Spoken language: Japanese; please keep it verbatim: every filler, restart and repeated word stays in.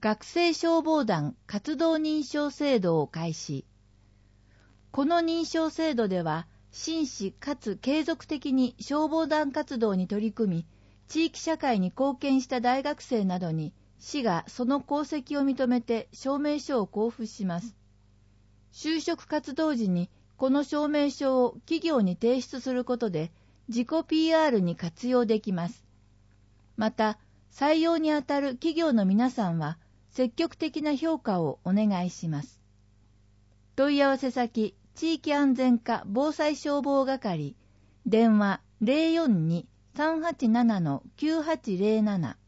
学生消防団活動認証制度を開始。この認証制度では、真摯かつ継続的に消防団活動に取り組み、地域社会に貢献した大学生などに、市がその功績を認めて証明書を交付します。就職活動時にこの証明書を企業に提出することで、自己 ピーアール に活用できます。また、採用にあたる企業の皆さんは、積極的な評価をお願いします。問い合わせ先、地域安全課防災消防係、電話 ゼロよんに さんはちなな きゅうはちゼロなな